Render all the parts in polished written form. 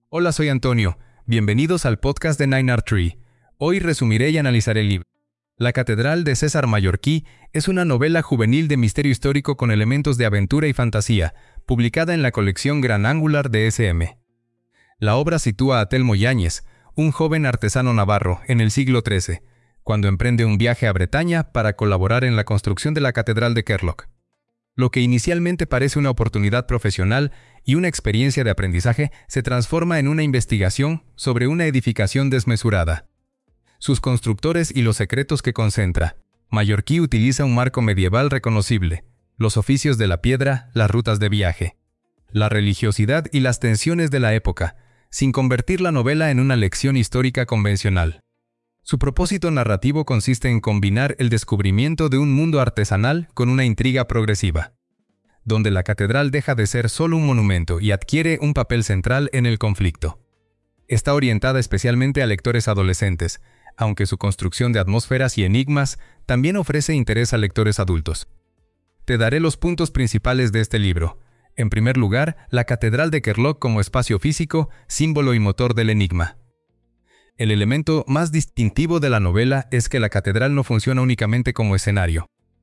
Hola, soy Antonio. Bienvenidos al podcast de Nine Art Tree. Hoy resumiré y analizaré el libro. La Catedral de César Mallorquí es una novela juvenil de misterio histórico con elementos de aventura y fantasía, publicada en la colección Gran Angular de SM. La obra sitúa a Telmo Yáñez, un joven artesano navarro, en el siglo XIII, cuando emprende un viaje a Bretaña para colaborar en la construcción de la Catedral de Kerloch. Lo que inicialmente parece una oportunidad profesional y una experiencia de aprendizaje se transforma en una investigación sobre una edificación desmesurada. Sus constructores y los secretos que concentra. Mallorquí utiliza un marco medieval reconocible, los oficios de la piedra, las rutas de viaje, la religiosidad y las tensiones de la época, sin convertir la novela en una lección histórica convencional. Su propósito narrativo consiste en combinar el descubrimiento de un mundo artesanal con una intriga progresiva, donde la catedral deja de ser solo un monumento y adquiere un papel central en el conflicto. Está orientada especialmente a lectores adolescentes, aunque su construcción de atmósferas y enigmas también ofrece interés a lectores adultos. Te daré los puntos principales de este libro. En primer lugar, la Catedral de Kerloch como espacio físico, símbolo y motor del enigma. El elemento más distintivo de la novela es que la catedral no funciona únicamente como escenario.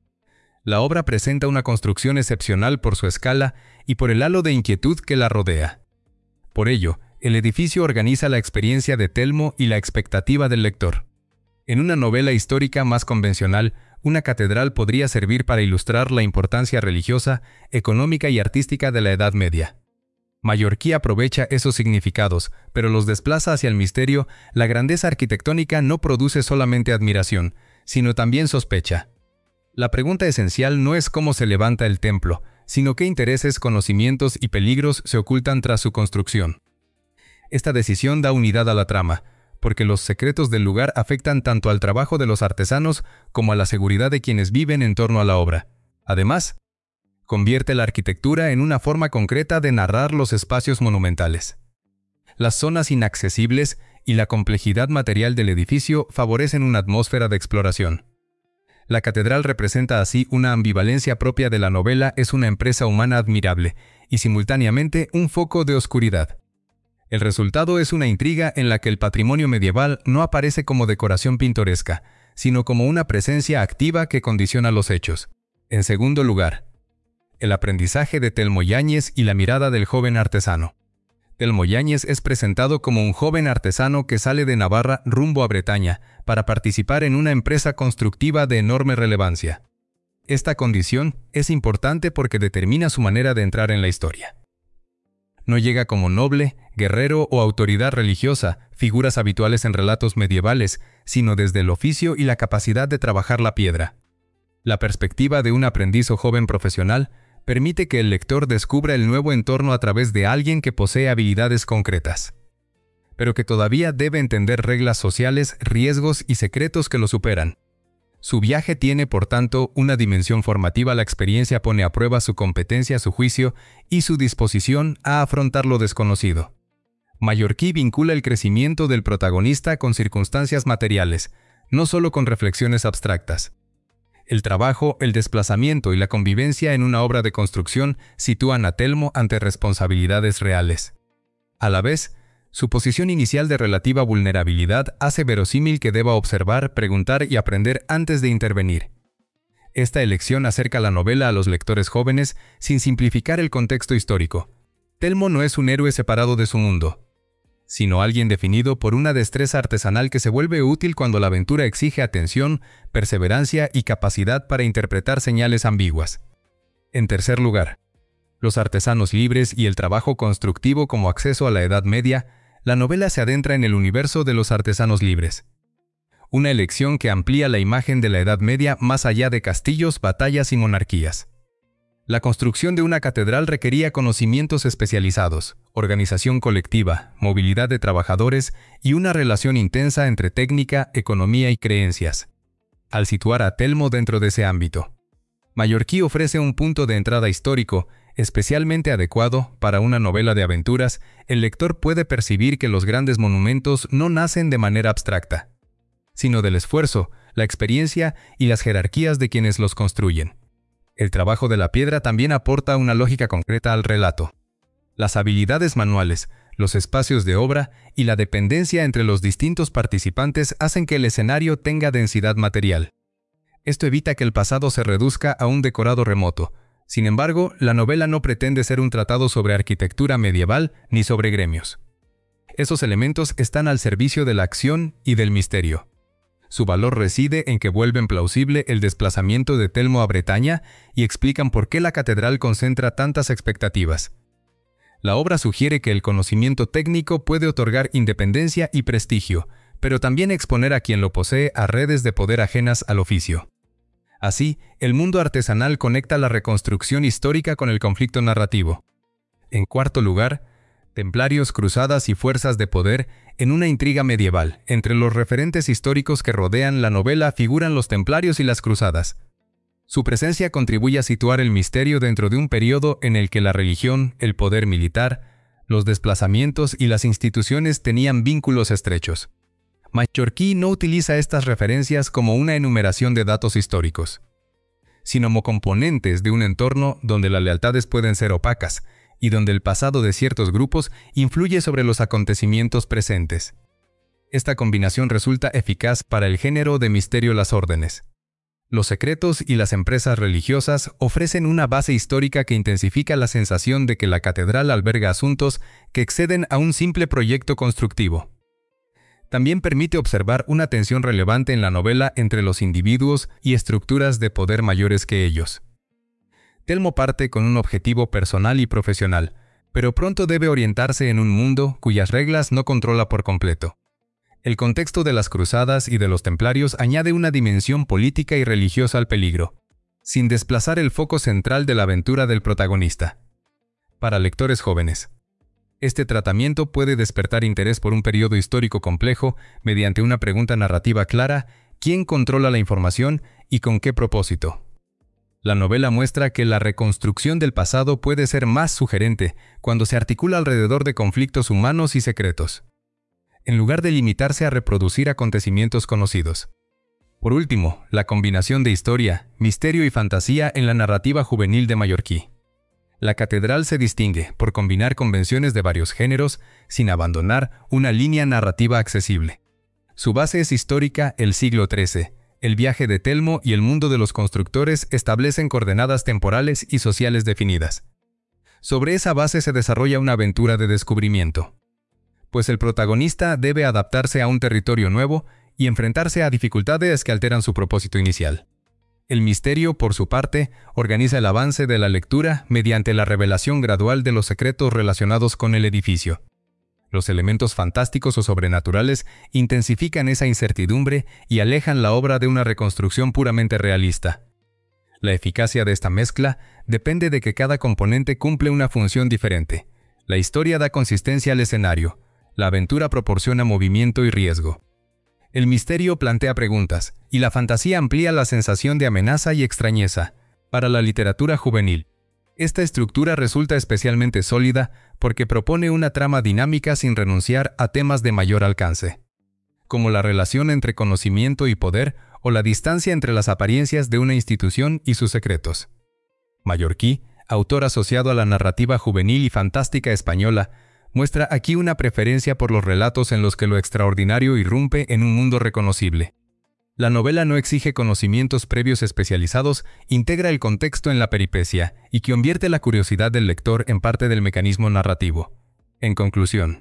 La obra presenta una construcción excepcional por su escala y por el halo de inquietud que la rodea. Por ello, el edificio organiza la experiencia de Telmo y la expectativa del lector. En una novela histórica más convencional, una catedral podría servir para ilustrar la importancia religiosa, económica y artística de la Edad Media. Mallorquí aprovecha esos significados, pero los desplaza hacia el misterio. La grandeza arquitectónica no produce solamente admiración, sino también sospecha. La pregunta esencial no es cómo se levanta el templo, sino qué intereses, conocimientos y peligros se ocultan tras su construcción. Esta decisión da unidad a la trama, porque los secretos del lugar afectan tanto al trabajo de los artesanos como a la seguridad de quienes viven en torno a la obra. Además, convierte la arquitectura en una forma concreta de narrar los espacios monumentales. Las zonas inaccesibles y la complejidad material del edificio favorecen una atmósfera de exploración. La catedral representa así una ambivalencia propia de la novela. Es una empresa humana admirable y simultáneamente un foco de oscuridad. El resultado es una intriga en la que el patrimonio medieval no aparece como decoración pintoresca, sino como una presencia activa que condiciona los hechos. En segundo lugar, el aprendizaje de Telmo Yáñez y la mirada del joven artesano. Telmo Yáñez es presentado como un joven artesano que sale de Navarra rumbo a Bretaña para participar en una empresa constructiva de enorme relevancia. Esta condición es importante porque determina su manera de entrar en la historia. No llega como noble, guerrero o autoridad religiosa, figuras habituales en relatos medievales, sino desde el oficio y la capacidad de trabajar la piedra. La perspectiva de un aprendiz o joven profesional permite que el lector descubra el nuevo entorno a través de alguien que posee habilidades concretas, pero que todavía debe entender reglas sociales, riesgos y secretos que lo superan. Su viaje tiene, por tanto, una dimensión formativa. La experiencia pone a prueba su competencia, su juicio y su disposición a afrontar lo desconocido. Mallorquí vincula el crecimiento del protagonista con circunstancias materiales, no solo con reflexiones abstractas. El trabajo, el desplazamiento y la convivencia en una obra de construcción sitúan a Telmo ante responsabilidades reales. A la vez, su posición inicial de relativa vulnerabilidad hace verosímil que deba observar, preguntar y aprender antes de intervenir. Esta elección acerca la novela a los lectores jóvenes sin simplificar el contexto histórico. Telmo no es un héroe separado de su mundo, sino alguien definido por una destreza artesanal que se vuelve útil cuando la aventura exige atención, perseverancia y capacidad para interpretar señales ambiguas. En tercer lugar, los artesanos libres y el trabajo constructivo como acceso a la Edad Media. La novela se adentra en el universo de los artesanos libres. Una elección que amplía la imagen de la Edad Media más allá de castillos, batallas y monarquías. La construcción de una catedral requería conocimientos especializados, organización colectiva, movilidad de trabajadores y una relación intensa entre técnica, economía y creencias. Al situar a Telmo dentro de ese ámbito, Mallorquí ofrece un punto de entrada histórico, especialmente adecuado para una novela de aventuras. El lector puede percibir que los grandes monumentos no nacen de manera abstracta, sino del esfuerzo, la experiencia y las jerarquías de quienes los construyen. El trabajo de la piedra también aporta una lógica concreta al relato. Las habilidades manuales, los espacios de obra y la dependencia entre los distintos participantes hacen que el escenario tenga densidad material. Esto evita que el pasado se reduzca a un decorado remoto. Sin embargo, la novela no pretende ser un tratado sobre arquitectura medieval ni sobre gremios. Esos elementos están al servicio de la acción y del misterio. Su valor reside en que vuelven plausible el desplazamiento de Telmo a Bretaña y explican por qué la catedral concentra tantas expectativas. La obra sugiere que el conocimiento técnico puede otorgar independencia y prestigio, pero también exponer a quien lo posee a redes de poder ajenas al oficio. Así, el mundo artesanal conecta la reconstrucción histórica con el conflicto narrativo. En cuarto lugar, templarios, cruzadas y fuerzas de poder en una intriga medieval. Entre los referentes históricos que rodean la novela figuran los templarios y las cruzadas. Su presencia contribuye a situar el misterio dentro de un periodo en el que la religión, el poder militar, los desplazamientos y las instituciones tenían vínculos estrechos. Mallorquí no utiliza estas referencias como una enumeración de datos históricos, sino como componentes de un entorno donde las lealtades pueden ser opacas y donde el pasado de ciertos grupos influye sobre los acontecimientos presentes. Esta combinación resulta eficaz para el género de misterio las órdenes. Los secretos y las empresas religiosas ofrecen una base histórica que intensifica la sensación de que la catedral alberga asuntos que exceden a un simple proyecto constructivo. También permite observar una tensión relevante en la novela entre los individuos y estructuras de poder mayores que ellos. Telmo parte con un objetivo personal y profesional, pero pronto debe orientarse en un mundo cuyas reglas no controla por completo. El contexto de las cruzadas y de los templarios añade una dimensión política y religiosa al peligro, sin desplazar el foco central de la aventura del protagonista. Para lectores jóvenes, este tratamiento puede despertar interés por un periodo histórico complejo mediante una pregunta narrativa clara: ¿quién controla la información y con qué propósito? La novela muestra que la reconstrucción del pasado puede ser más sugerente cuando se articula alrededor de conflictos humanos y secretos, en lugar de limitarse a reproducir acontecimientos conocidos. Por último, la combinación de historia, misterio y fantasía en la narrativa juvenil de Mallorquí. La catedral se distingue por combinar convenciones de varios géneros sin abandonar una línea narrativa accesible. Su base es histórica, el siglo XIII. El viaje de Telmo y el mundo de los constructores establecen coordenadas temporales y sociales definidas. Sobre esa base se desarrolla una aventura de descubrimiento, pues el protagonista debe adaptarse a un territorio nuevo y enfrentarse a dificultades que alteran su propósito inicial. El misterio, por su parte, organiza el avance de la lectura mediante la revelación gradual de los secretos relacionados con el edificio. Los elementos fantásticos o sobrenaturales intensifican esa incertidumbre y alejan la obra de una reconstrucción puramente realista. La eficacia de esta mezcla depende de que cada componente cumple una función diferente. La historia da consistencia al escenario, la aventura proporciona movimiento y riesgo. El misterio plantea preguntas, y la fantasía amplía la sensación de amenaza y extrañeza. Para la literatura juvenil, esta estructura resulta especialmente sólida porque propone una trama dinámica sin renunciar a temas de mayor alcance, como la relación entre conocimiento y poder o la distancia entre las apariencias de una institución y sus secretos. Mallorquí, autor asociado a la narrativa juvenil y fantástica española, muestra aquí una preferencia por los relatos en los que lo extraordinario irrumpe en un mundo reconocible. La novela no exige conocimientos previos especializados, integra el contexto en la peripecia y convierte la curiosidad del lector en parte del mecanismo narrativo. En conclusión,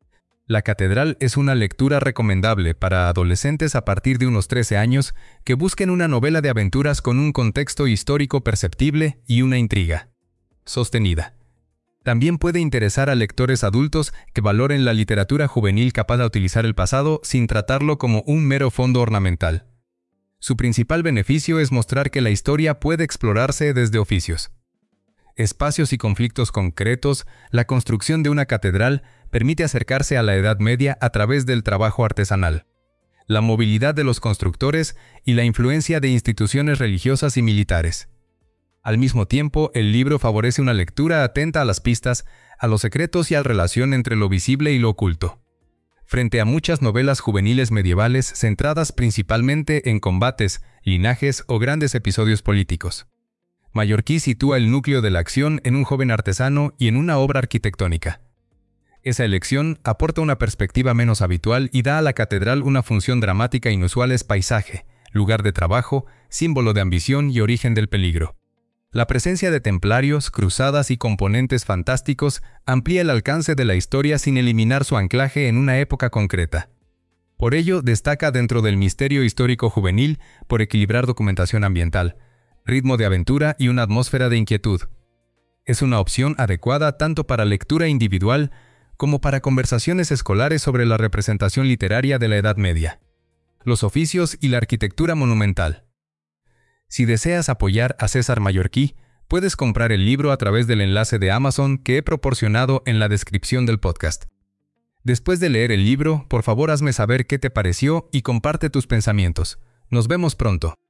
La catedral es una lectura recomendable para adolescentes a partir de unos 13 años que busquen una novela de aventuras con un contexto histórico perceptible y una intriga sostenida. También puede interesar a lectores adultos que valoren la literatura juvenil capaz de utilizar el pasado sin tratarlo como un mero fondo ornamental. Su principal beneficio es mostrar que la historia puede explorarse desde oficios, espacios y conflictos concretos. La construcción de una catedral permite acercarse a la Edad Media a través del trabajo artesanal, la movilidad de los constructores y la influencia de instituciones religiosas y militares. Al mismo tiempo, el libro favorece una lectura atenta a las pistas, a los secretos y a la relación entre lo visible y lo oculto. Frente a muchas novelas juveniles medievales centradas principalmente en combates, linajes o grandes episodios políticos, Mallorquí sitúa el núcleo de la acción en un joven artesano y en una obra arquitectónica. Esa elección aporta una perspectiva menos habitual y da a la catedral una función dramática inusual: es paisaje, lugar de trabajo, símbolo de ambición y origen del peligro. La presencia de templarios, cruzadas y componentes fantásticos amplía el alcance de la historia sin eliminar su anclaje en una época concreta. Por ello, destaca dentro del misterio histórico juvenil por equilibrar documentación ambiental, ritmo de aventura y una atmósfera de inquietud. Es una opción adecuada tanto para lectura individual como para conversaciones escolares sobre la representación literaria de la Edad Media, los oficios y la arquitectura monumental. Si deseas apoyar a César Mallorquí, puedes comprar el libro a través del enlace de Amazon que he proporcionado en la descripción del podcast. Después de leer el libro, por favor hazme saber qué te pareció y comparte tus pensamientos. Nos vemos pronto.